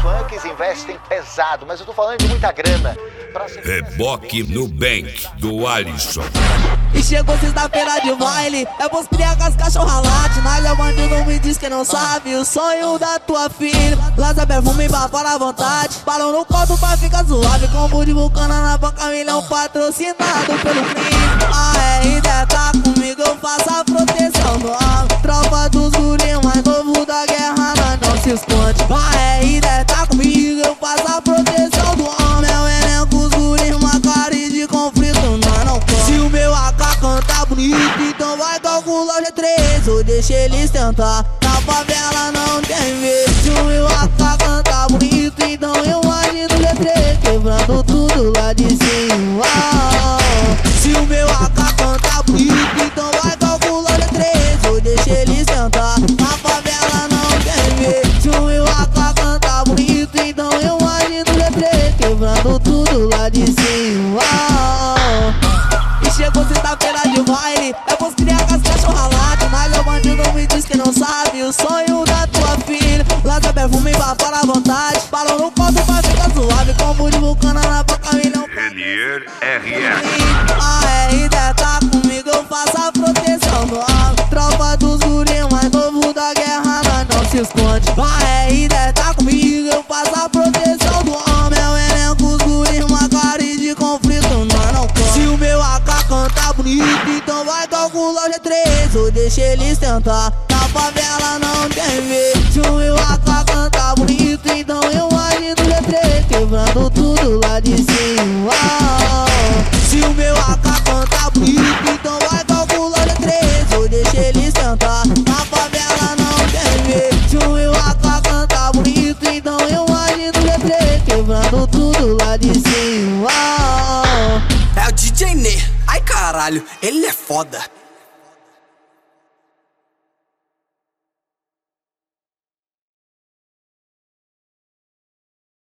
funks investem pesado, mas eu tô falando de muita grana. Reboque no Bank, do Alisson. E chegou sexta-feira de baile, é pros criar com as cachorra late. Nós é bandido, me diz que não sabe o sonho da tua filha. Lança perfume pra fora à vontade, balão no colo pra ficar suave. Combo de vulcana na boca, milhão patrocinado pelo crime. A RD tá comigo, eu faço a proteção do homem. Tropa dos guris mais novo da guerra, nós não se esconde. A RD tá comigo, eu faço a proteção do homem. Meu elenco, os guris, uma cara de conflito, nós não corre. Se o meu AK canta bonito, então vai calcular o G3 ou deixa eles tentar. Na favela não tem vez. Se o meu AK canta bonito, então eu imagino o G3 quebrando tudo lá de cima. Se o meu AK canta bonito, então vai calcular o G3 ou deixa eles tentar. Na favela não tem vez. Se o meu AK canta bonito, então eu imagino o G3 quebrando tudo lá de cima. E chegou sexta-feira de baile, é pros criar com as cachorra late. Mas o bandido me diz que não sabe o sonho da tua filha. Lança perfume pra fora à vontade, balão no colo pra ficar suave. Combo de vulcana na boca, milhão Renier RS. A RD tá comigo, eu faço a proteção do homem. Tropa dos guris mais novo da guerra, nós não se esconde. A RD tá comigo, eu faço a proteção do homem. Meu elenco, os guris, uma cara de conflito, nós não corre. Se o meu AK canta bonito, então vai calcular o G3 ou deixa eles tentar. Na favela não tem vez. Se o meu AK canta bonito, então eu imagino o G3 quebrando tudo lá de cima. Se o meu AK canta bonito, então vai calcular o G3 ou deixa eles tentar. Na favela não tem vez. Se o meu AK canta bonito, então eu imagino o G3 quebrando tudo lá de cima. É o DJ Nê, ai caralho, ele é foda.